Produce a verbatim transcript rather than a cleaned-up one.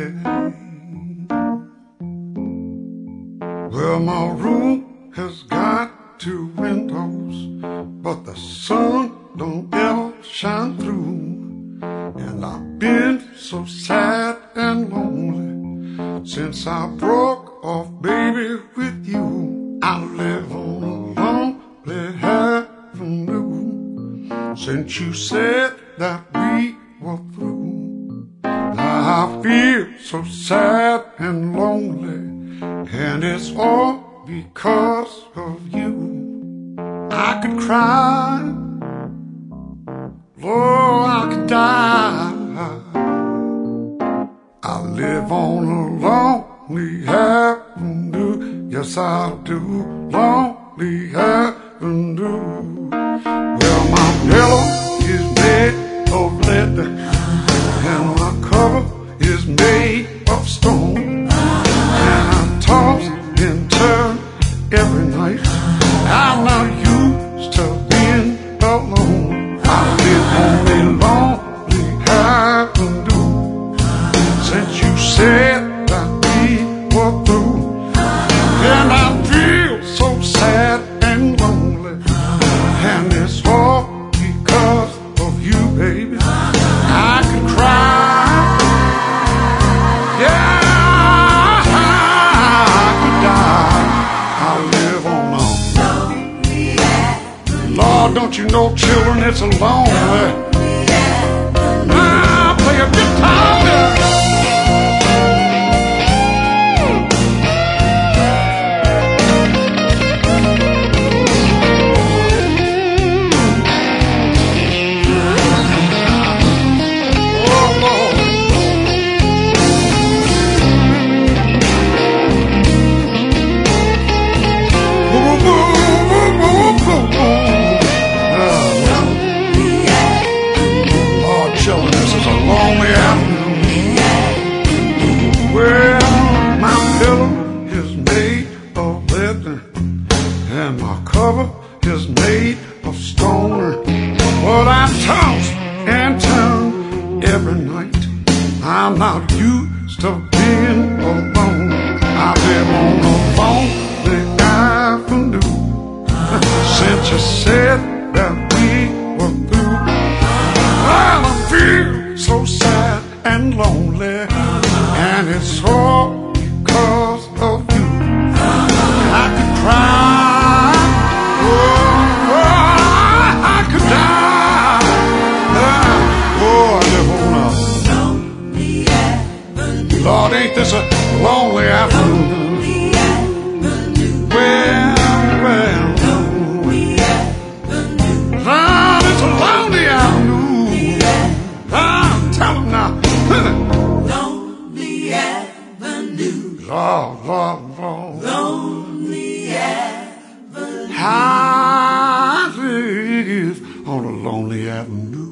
Well, my room has got two windows, but the sun don't ever shine through. And I've been so sad and lonely since I broke off, baby, with you. I live on a lonely avenue since you said that we were through. Now I feel so sad and lonely, and it's all because of you. I could cry, Lord, I could die. I live on a lonely avenue, yes I do, lonely avenue. Well, my pillow is made of leather, and my cover is made of stone. And I toss and turn every night. I'm not used to being alone. I live on a lonely avenue since you said that we were through. And I feel so sad and lonely, and it's all because of you, baby. I could cry, yeah, I could die. I live on a lonely avenue. Lord, don't you know, children, it's a lonely. I play a guitar. And my cover is made of stone. But I toss and turn every night. I'm not used to being alone. I live on a lonely avenue since you said that we were through. Well, I feel so sad and lonely, and it's all because of you. I could cry, oh, oh, I could die. Oh, I live on a lonely avenue. Lord, ain't this a lonely avenue? Lonely avenue. Well, well, lonely avenue. Lord, it's a lonely avenue. Ah, tell them now. Lonely avenue. Lord, Lord, Lord. Lonely avenue. I live on a lonely avenue.